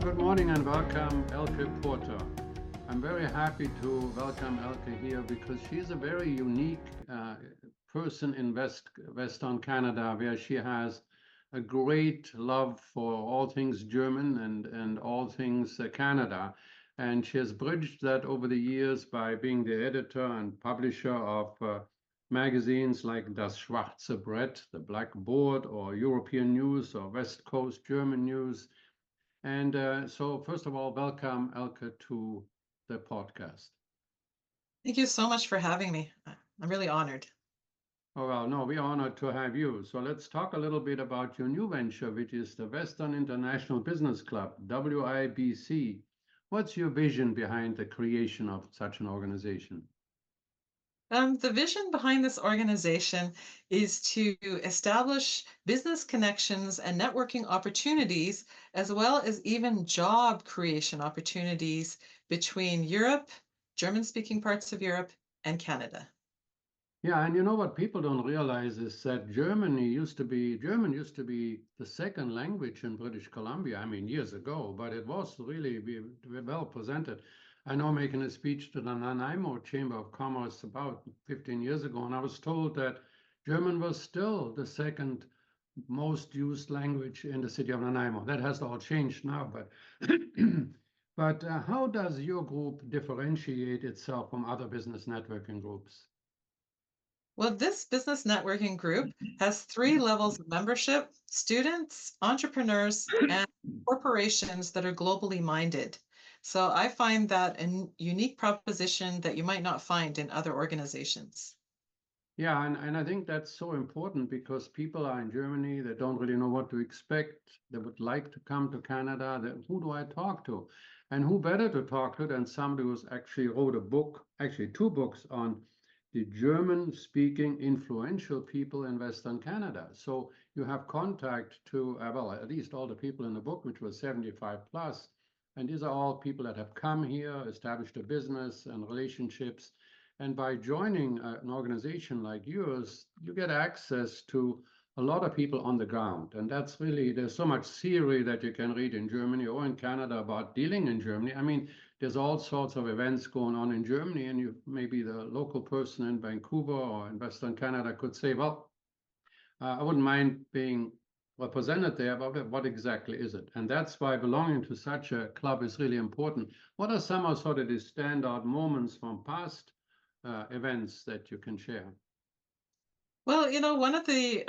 Good morning and welcome Elke Porter. I'm very happy to welcome Elke here because she's a very unique person in Western Canada, where she has a great love for all things German and all things Canada. And she has bridged that over the years by being the editor and publisher of magazines like Das Schwarze Brett, the Black Board, or European News, or West Coast German News. And so, first of all, welcome, Elke, to the podcast. Thank you so much for having me. I'm really honored. Oh, well, no, we're honored to have you. So let's talk a little bit about your new venture, which is the Western International Business Club, WIBC. What's your vision behind the creation of such an organization? The vision behind this organization is to establish business connections and networking opportunities, as well as even job creation opportunities between Europe, German-speaking parts of Europe, and Canada. Yeah, and you know what people don't realize is that German used to be the second language in British Columbia. I mean, years ago, but it was really well presented. I know making a speech to the Nanaimo Chamber of Commerce about 15 years ago, and I was told that German was still the second most used language in the city of Nanaimo. That has all changed now, but how does your group differentiate itself from other business networking groups? Well, this business networking group has three levels of membership: students, entrepreneurs, and corporations that are globally minded. So I find that a unique proposition that you might not find in other organizations. Yeah, and I think that's so important because people are in Germany, they don't really know what to expect. They would like to come to Canada. Who do I talk to? And who better to talk to than somebody who's actually wrote a book, actually two books on the German-speaking influential people in Western Canada. So you have contact to, well, at least all the people in the book, which was 75 plus. And these are all people that have come here, established a business and relationships. And by joining an organization like yours, you get access to a lot of people on the ground. And that's really, there's so much theory that you can read in Germany or in Canada about dealing in Germany. I mean, there's all sorts of events going on in Germany, and you maybe the local person in Vancouver or in Western Canada could say, well, I wouldn't mind being represented there, but what exactly is it? And that's why belonging to such a club is really important. What are some of sort of the standout moments from past events that you can share? Well, one of the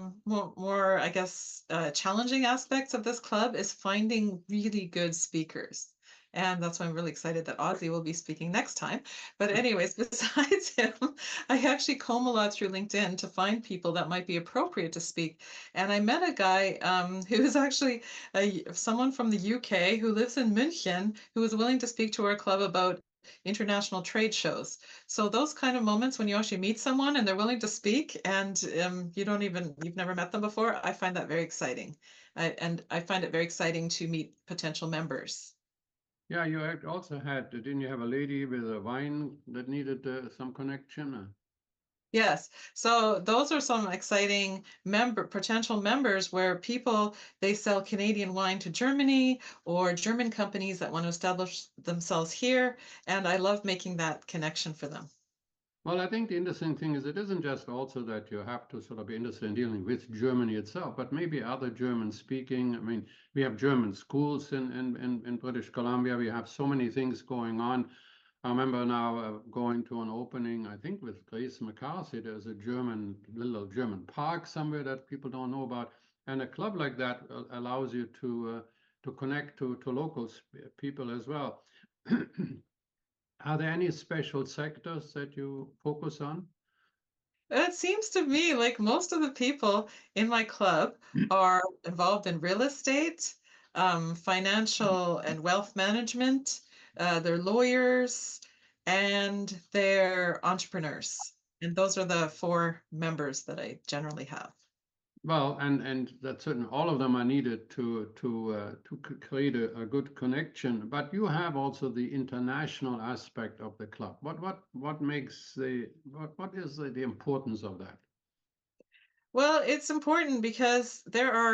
more, I guess, challenging aspects of this club is finding really good speakers. And that's why I'm really excited that Ozzy will be speaking next time. But anyways, besides him, I actually comb a lot through LinkedIn to find people that might be appropriate to speak. And I met a guy who is actually someone from the UK who lives in München who was willing to speak to our club about international trade shows. So those kind of moments when you actually meet someone and they're willing to speak and you've never met them before, I find that very exciting. And I find it very exciting to meet potential members. Yeah, you also had, didn't you have a lady with a wine that needed some connection? Yes. So those are some exciting potential members where they sell Canadian wine to Germany or German companies that want to establish themselves here. And I love making that connection for them. Well, I think the interesting thing is it isn't just also that you have to sort of be interested in dealing with Germany itself, but maybe other German speaking. I mean, we have German schools in British Columbia. We have so many things going on. I remember now going to an opening, I think with Grace McCarthy. There's a little German park somewhere that people don't know about. And a club like that allows you to connect to local people as well. Are there any special sectors that you focus on? It seems to me like most of the people in my club are involved in real estate, financial and wealth management. They're lawyers and they're entrepreneurs. And those are the four members that I generally have. Well, and that's certain. All of them are needed to create a good connection. But you have also the international aspect of the club. What makes what is the importance of that? Well, it's important because there are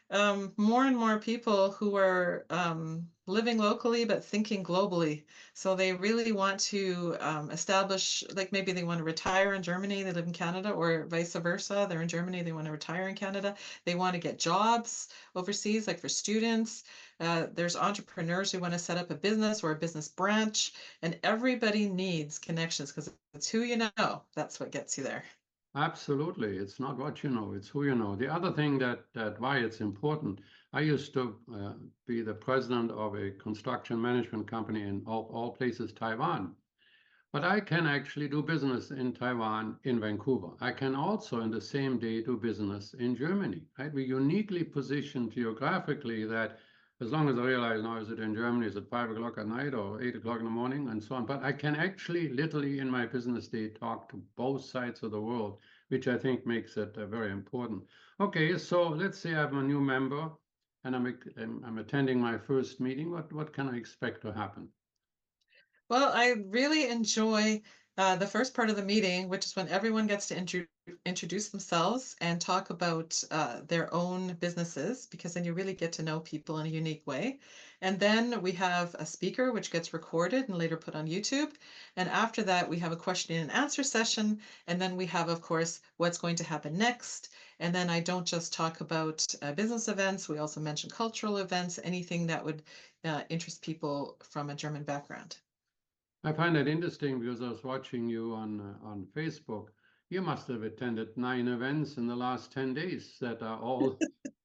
more and more people who are living locally but thinking globally. So they really want to establish, like maybe they want to retire in Germany, they live in Canada, or vice versa. They're in Germany, they want to retire in Canada. They want to get jobs overseas, like for students. There's entrepreneurs who want to set up a business or a business branch, and everybody needs connections because it's who you know. That's what gets you there. Absolutely. It's not what you know, it's who you know. The other thing that why it's important, I used to be the president of a construction management company in all places, Taiwan. But I can actually do business in Taiwan, in Vancouver. I can also in the same day do business in Germany, right? We're uniquely positioned geographically that as long as I realize now, is it in Germany, is it 5 o'clock at night or 8 o'clock in the morning and so on. But I can actually literally in my business day talk to both sides of the world, which I think makes it very important. Okay, so let's say I'm a new member and I'm attending my first meeting. What can I expect to happen? Well, I really enjoy the first part of the meeting, which is when everyone gets to introduce themselves and talk about their own businesses, because then you really get to know people in a unique way. And then we have a speaker, which gets recorded and later put on YouTube. And after that, we have a question and answer session. And then we have, of course, what's going to happen next. And then I don't just talk about business events, we also mention cultural events, anything that would interest people from a German background. I find that interesting because I was watching you on Facebook. You must have attended 9 events in the last 10 days that are all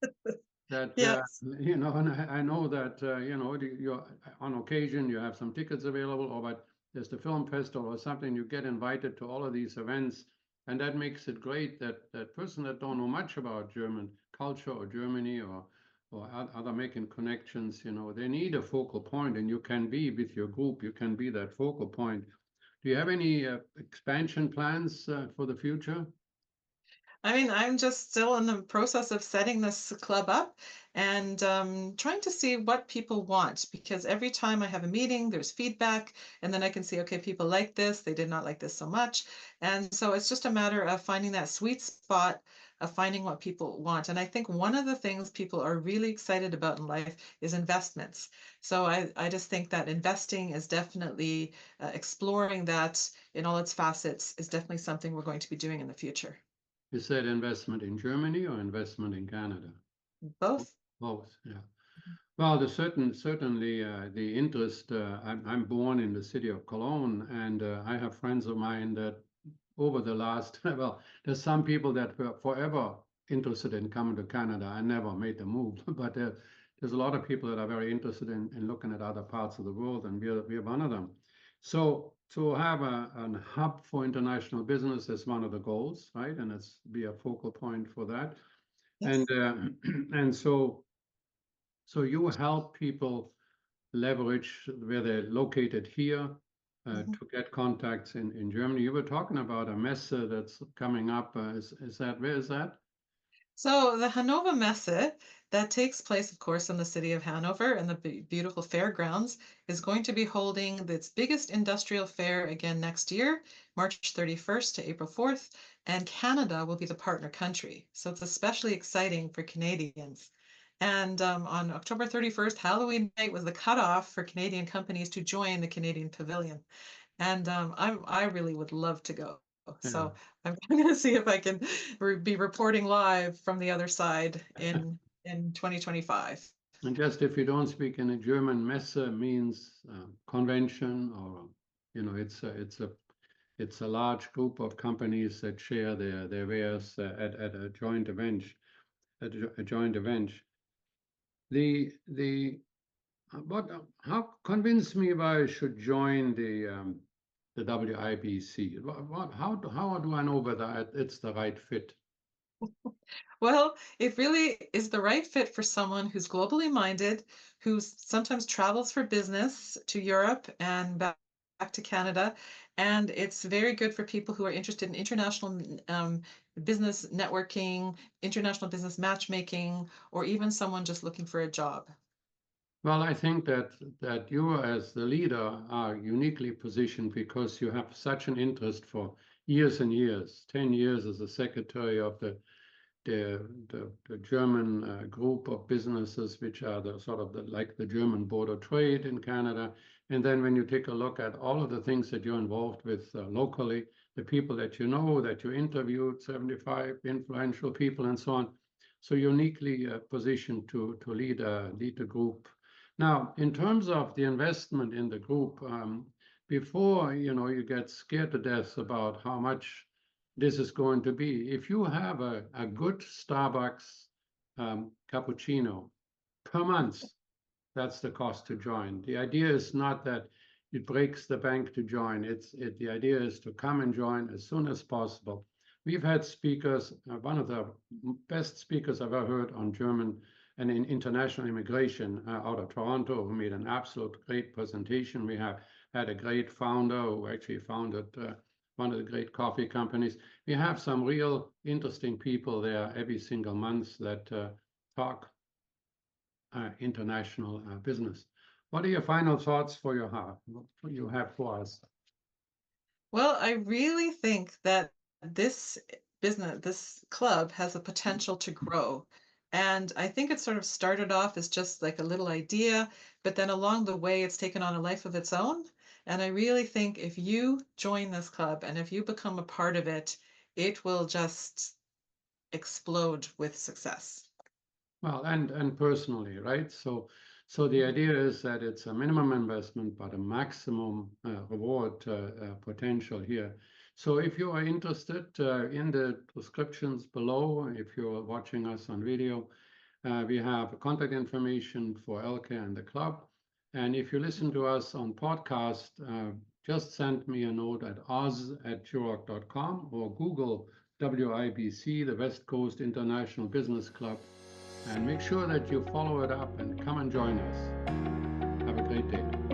that Yes. and I know that you're on occasion you have some tickets available, or but there's the film festival or something. You get invited to all of these events, and that makes it great that person that don't know much about German culture or Germany or other making connections, they need a focal point, and you can be with your group, you can be that focal point. Do you have any expansion plans for the future? I mean, I'm just still in the process of setting this club up and trying to see what people want, because every time I have a meeting, there's feedback, and then I can see, okay, people like this, they did not like this so much. And so it's just a matter of finding that sweet spot of finding what people want. And I think one of the things people are really excited about in life is investments. So I just think that investing is definitely exploring that in all its facets is definitely something we're going to be doing in the future. You said investment in Germany or investment in Canada? Both. Both, yeah. Well, certainly the interest. I'm born in the city of Cologne, and I have friends of mine that over the last, well, there's some people that were forever interested in coming to Canada and never made the move, but there's a lot of people that are very interested in looking at other parts of the world, and we're one of them. So to have a hub for international business is one of the goals, right? And it's be a focal point for that. And Yes. and so you help people leverage where they're located here Mhm. to get contacts in Germany. You were talking about a messe that's coming up. Is that, where is that? So the Hannover Messe, that takes place, of course, in the city of Hanover and the beautiful fairgrounds, is going to be holding its biggest industrial fair again next year, March 31st to April 4th, and Canada will be the partner country. So it's especially exciting for Canadians. And on October 31st, Halloween night was the cutoff for Canadian companies to join the Canadian Pavilion. And I really would love to go. Yeah. So I'm going to see if I can be reporting live from the other side in 2025. And just if you don't speak in a German, Messe means convention, or it's a large group of companies that share their wares at a joint event. A joint event. The What, how convince me why I should join the WIBC? How do I know whether it's the right fit? Well, it really is the right fit for someone who's globally minded, who sometimes travels for business to Europe and back to Canada. And it's very good for people who are interested in international business networking, international business matchmaking, or even someone just looking for a job. Well, I think that you as the leader are uniquely positioned because you have such an interest for years and years, 10 years as a secretary of the the German group of businesses, which are the sort of like the German Board of Trade in Canada. And then when you take a look at all of the things that you're involved with locally, the people that you know, that you interviewed, 75 influential people and so on. So uniquely positioned to lead a group. Now, in terms of the investment in the group, before you get scared to death about how much this is going to be, if you have a good Starbucks cappuccino per month, that's the cost to join. The idea is not that it breaks the bank to join. The idea is to come and join as soon as possible. We've had speakers, one of the best speakers I've ever heard on German and in international immigration out of Toronto, who made an absolute great presentation. We have had a great founder who actually founded one of the great coffee companies. We have some real interesting people there every single month that talk international business. What are your final thoughts for your heart? What you have for us? Well, I really think that this this club has a potential to grow. And I think it sort of started off as just like a little idea, but then along the way, it's taken on a life of its own. And I really think if you join this club and if you become a part of it, it will just explode with success. Well, and personally, right? So the idea is that it's a minimum investment, but a maximum reward potential here. So if you are interested in the descriptions below, if you're watching us on video, we have contact information for Elke and the club. And if you listen to us on podcast, just send me a note at oz@duroc.com or Google WIBC, the West Coast International Business Club, and make sure that you follow it up and come and join us. Have a great day.